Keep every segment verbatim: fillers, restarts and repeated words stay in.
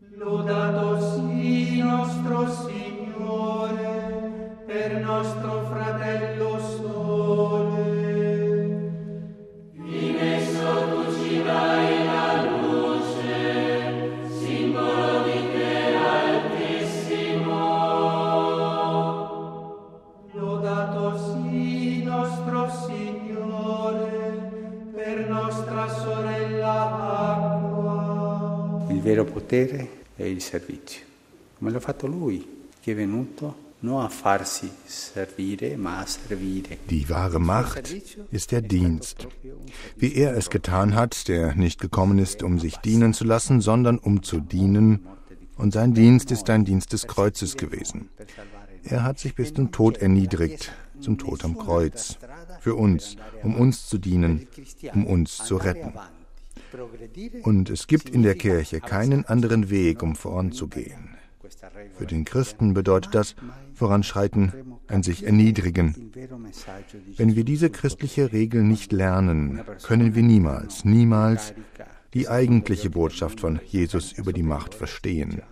Lodato sia nostro Signore per nostro fratello Sole. In esso tu ci dai la luce, simbolo di te altissimo. Lodato sia nostro Signore per nostra sorella Acqua. Il vero potere è il servizio, come l'ha fatto lui, che è venuto non a farsi servire, ma a servire. Die wahre Macht ist der Dienst. Wie er es getan hat, der nicht gekommen ist, um sich dienen zu lassen, sondern um zu dienen. Und sein Dienst ist ein Dienst des Kreuzes gewesen. Er hat sich bis zum Tod erniedrigt, zum Tod am Kreuz. Für uns, um uns zu dienen, um uns zu retten. Und es gibt in der Kirche keinen anderen Weg, um voranzugehen. Für den Christen bedeutet das Voranschreiten ein sich erniedrigen. Wenn wir diese christliche Regel nicht lernen, können wir niemals, niemals die eigentliche Botschaft von Jesus über die Macht verstehen.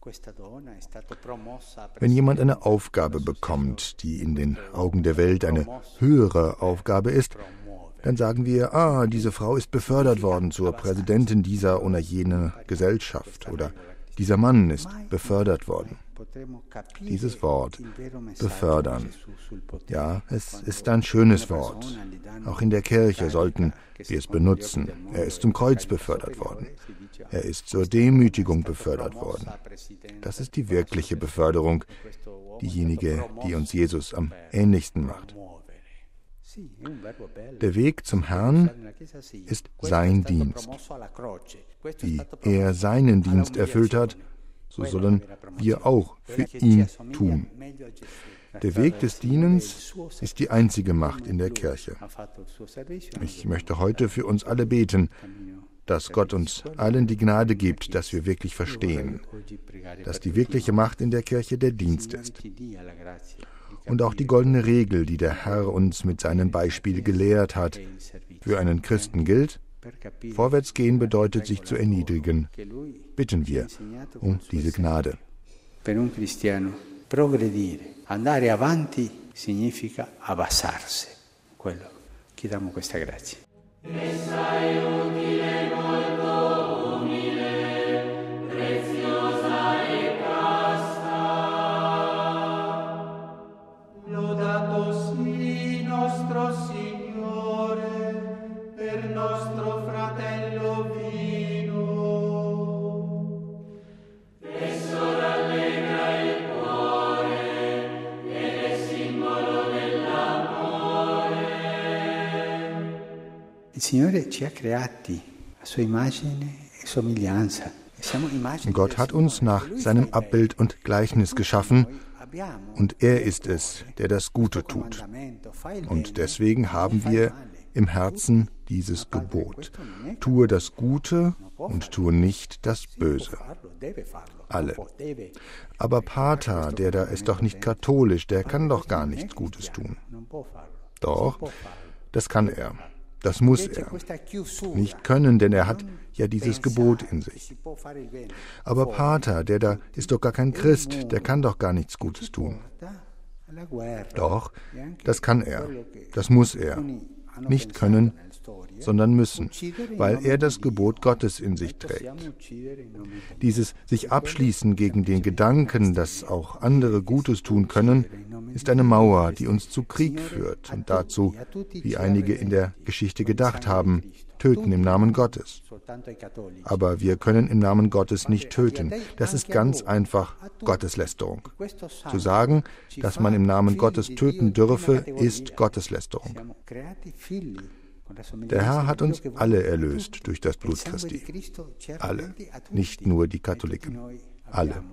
Wenn jemand eine Aufgabe bekommt, die in den Augen der Welt eine höhere Aufgabe ist, dann sagen wir, ah, diese Frau ist befördert worden zur Präsidentin dieser oder jener Gesellschaft oder dieser Mann ist befördert worden. Dieses Wort, befördern, ja, es ist ein schönes Wort. Auch in der Kirche sollten wir es benutzen. Er ist zum Kreuz befördert worden. Er ist zur Demütigung befördert worden. Das ist die wirkliche Beförderung, diejenige, die uns Jesus am ähnlichsten macht. Der Weg zum Herrn ist sein Dienst. Wie er seinen Dienst erfüllt hat, so sollen wir auch für ihn tun. Der Weg des Dienens ist die einzige Macht in der Kirche. Ich möchte heute für uns alle beten, dass Gott uns allen die Gnade gibt, dass wir wirklich verstehen, dass die wirkliche Macht in der Kirche der Dienst ist. Und auch die goldene Regel, die der Herr uns mit seinem Beispiel gelehrt hat, für einen Christen gilt: Vorwärtsgehen bedeutet, sich zu erniedrigen. Bitten wir um diese Gnade. Per un cristiano progredire, andare avanti significa abbassarsi. Quello, chiediamo questa grazia. Il Signore ci ha creati a sua immagine e somiglianza. Gott hat uns nach seinem Abbild und Gleichnis geschaffen, und er ist es, der das Gute tut. Und deswegen haben wir im Herzen dieses Gebot: Tue das Gute und tue nicht das Böse. Alle. Aber Pater, der da ist doch nicht katholisch, der kann doch gar nichts Gutes tun. Doch, das kann er. Das muss er nicht können, denn er hat ja dieses Gebot in sich. Aber Pater, der da ist doch gar kein Christ, der kann doch gar nichts Gutes tun. Doch, das kann er, das muss er. Nicht können, sondern müssen, weil er das Gebot Gottes in sich trägt. Dieses sich abschließen gegen den Gedanken, dass auch andere Gutes tun können, ist eine Mauer, die uns zu Krieg führt und dazu, wie einige in der Geschichte gedacht haben, töten im Namen Gottes. Aber wir können im Namen Gottes nicht töten. Das ist ganz einfach Gotteslästerung. Zu sagen, dass man im Namen Gottes töten dürfe, ist Gotteslästerung. Der Herr hat uns alle erlöst durch das Blut Christi. Alle, nicht nur die Katholiken. Alle.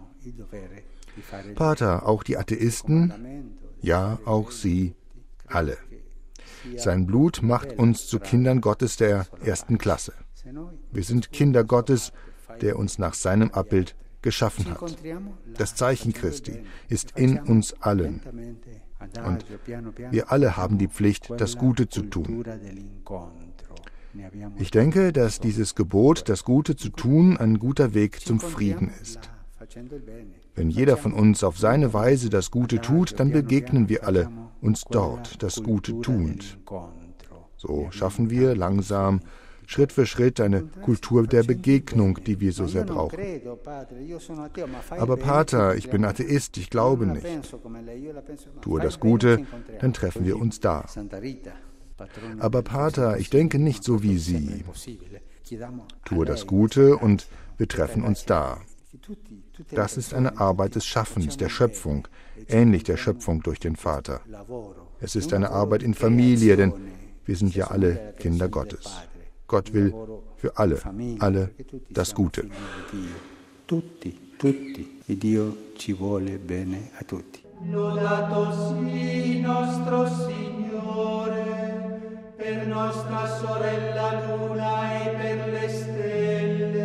Pater, auch die Atheisten? Ja, auch sie. Alle. Sein Blut macht uns zu Kindern Gottes der ersten Klasse. Wir sind Kinder Gottes, der uns nach seinem Abbild geschaffen hat. Das Zeichen Christi ist in uns allen. Und wir alle haben die Pflicht, das Gute zu tun. Ich denke, dass dieses Gebot, das Gute zu tun, ein guter Weg zum Frieden ist. Wenn jeder von uns auf seine Weise das Gute tut, dann begegnen wir alle uns dort das Gute tuend. So schaffen wir langsam, Schritt für Schritt eine Kultur der Begegnung, die wir so sehr brauchen. Aber Pater, ich bin Atheist, ich glaube nicht. Tue das Gute, dann treffen wir uns da. Aber Pater, ich denke nicht so wie Sie. Tue das Gute und wir treffen uns da. Das ist eine Arbeit des Schaffens, der Schöpfung, ähnlich der Schöpfung durch den Vater. Es ist eine Arbeit in Familie, denn wir sind ja alle Kinder Gottes. Gott will für alle, alle das Gute. Tutti, tutti. E Dio ci vuole bene a tutti. Lodato sia nostro Signore per nostra sorella Luna e per le stelle.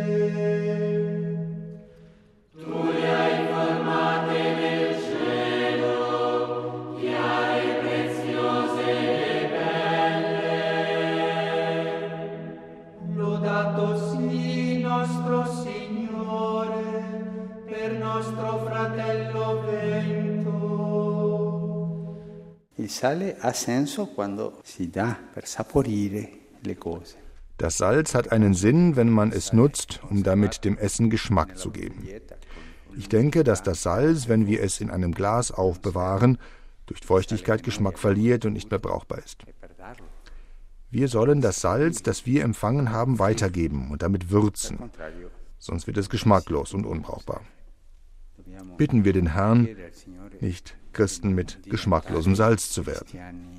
Tu le hai formate nel cielo, chiare, preziose e belle. Lodato sia nostro Signore per nostro fratello Vento. Il sale ha senso quando si dà per saporire le cose. Das Salz hat einen Sinn, wenn man es nutzt, um damit dem Essen Geschmack zu geben. Ich denke, dass das Salz, wenn wir es in einem Glas aufbewahren, durch Feuchtigkeit Geschmack verliert und nicht mehr brauchbar ist. Wir sollen das Salz, das wir empfangen haben, weitergeben und damit würzen, sonst wird es geschmacklos und unbrauchbar. Bitten wir den Herrn, nicht Christen mit geschmacklosem Salz zu werden.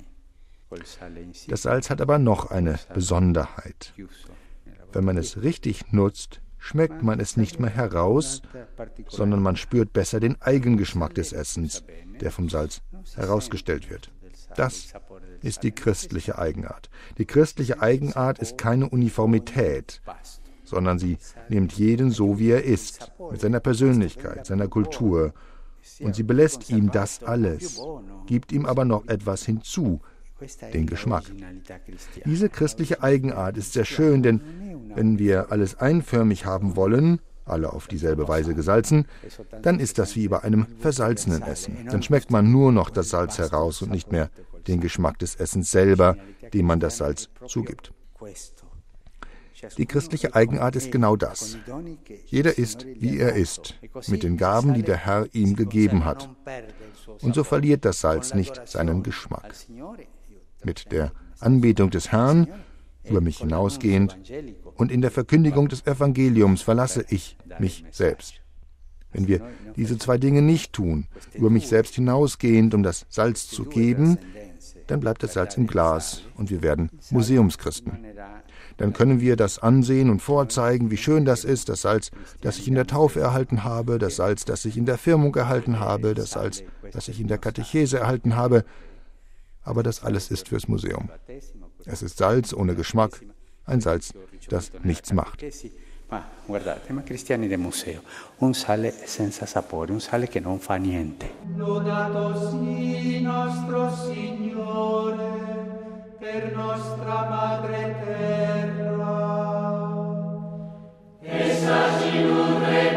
Das Salz hat aber noch eine Besonderheit. Wenn man es richtig nutzt, schmeckt man es nicht mehr heraus, sondern man spürt besser den Eigengeschmack des Essens, der vom Salz herausgestellt wird. Das ist die christliche Eigenart. Die christliche Eigenart ist keine Uniformität, sondern sie nimmt jeden so, wie er ist, mit seiner Persönlichkeit, seiner Kultur, und sie belässt ihm das alles, gibt ihm aber noch etwas hinzu, den Geschmack. Diese christliche Eigenart ist sehr schön, denn wenn wir alles einförmig haben wollen, alle auf dieselbe Weise gesalzen, dann ist das wie bei einem versalzenen Essen. Dann schmeckt man nur noch das Salz heraus und nicht mehr den Geschmack des Essens selber, dem man das Salz zugibt. Die christliche Eigenart ist genau das. Jeder ist, wie er ist, mit den Gaben, die der Herr ihm gegeben hat. Und so verliert das Salz nicht seinen Geschmack. Mit der Anbetung des Herrn, über mich hinausgehend, und in der Verkündigung des Evangeliums verlasse ich mich selbst. Wenn wir diese zwei Dinge nicht tun, über mich selbst hinausgehend, um das Salz zu geben, dann bleibt das Salz im Glas und wir werden Museumschristen. Dann können wir das ansehen und vorzeigen, wie schön das ist, das Salz, das ich in der Taufe erhalten habe, das Salz, das ich in der Firmung erhalten habe, das Salz, das ich in der Katechese erhalten habe. Aber das alles ist fürs Museum. Es ist Salz ohne Geschmack, ein Salz, das nichts macht. Ma guardate, ma cristiani del museo, un sale senza sapore, un sale che non fa niente. Lodato sia nostro Signore per nostra madre terra. Essa ci nutre